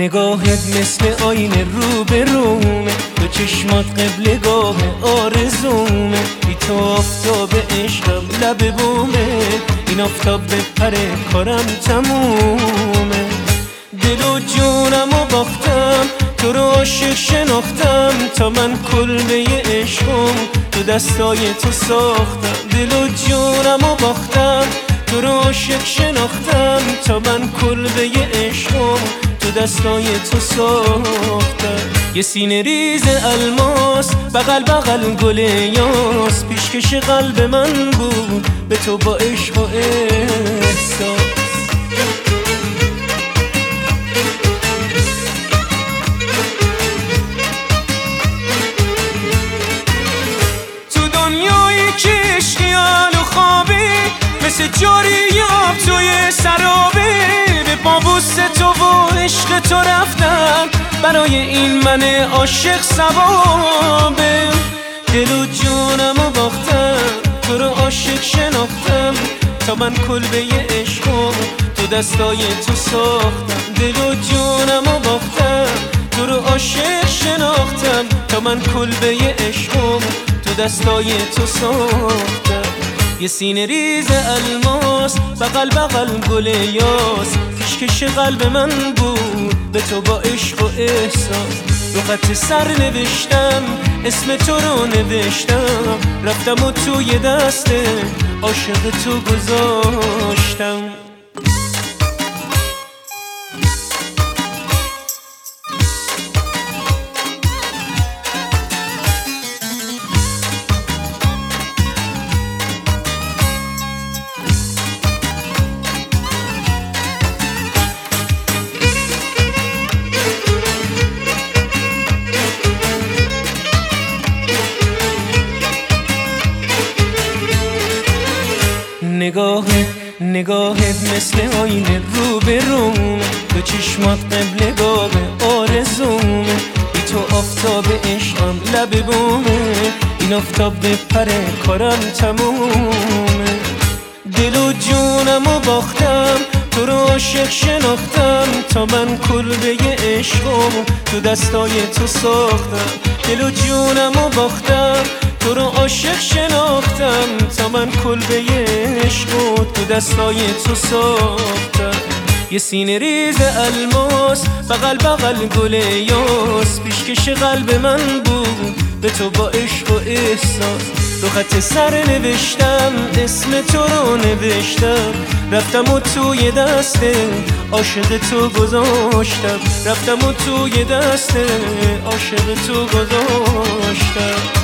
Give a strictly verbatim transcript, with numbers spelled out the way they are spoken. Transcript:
نگاهت مثل آینه رو به رومه، تو چشمات قبلگاه آرزومه، بی تو آفتاب عشقم لب بومه، این آفتاب بپره کارم تمومه. دل و جونم و باختم، تو رو عاشق شناختم، تا من کلبه عشقم تو دستای تو ساختم. دل و جونم و باختم، تو رو عاشق شناختم، تا من کلبه عشقم تو دستای تو ساختم. یه سینه ریز الماس بغل بغل گل یاس، پیشکش قلب من بود به تو با عشق و احساس. تو دنیایی که عشقیان و خوابی، مثل جاری آب توی سرابه، به پابوس تو و عشق تو رفتم، برای این من عاشق ثوابه. دل و جونم و باختم، تو رو عاشق شناختم، تا من کلبه عشقم تو دستای تو ساختم. دل و جونم و باختم، تو رو عاشق شناختم، تا من کلبه عشقم تو دستای تو ساختم. یه سینه ریز الماس بغل بغل گل یاس، پیشکش قلب من بود به تو با عشق و احساس. رو خط سر نوشتم اسم تو رو نوشتم، رفتم و توی دست عاشق تو گذاشتم. نگاهت نگاهت مثل آینه رو به رومه، تو چشمات قبلگاه آرزومه، بی تو آفتاب عشقم لب بومه، این آفتاب بپره کارم تمومه. دل و جونم و باختم، تو رو عاشق شناختم، تا من کلبه عشقم تو دستای تو ساختم. دل و جونم و باختم، تو رو عاشق شناختم، تا من کلبه عشقم تو دستای تو ساختم. یه سینه ریز الماس بغل بغل گل یاس، پیشکش قلب من بود به تو با عشق و احساس. رو خط سر نوشتم اسم تو رو نوشتم، رفتم و توی دست عاشق تو گذاشتم، رفتم و توی دست عاشق تو گذاشتم.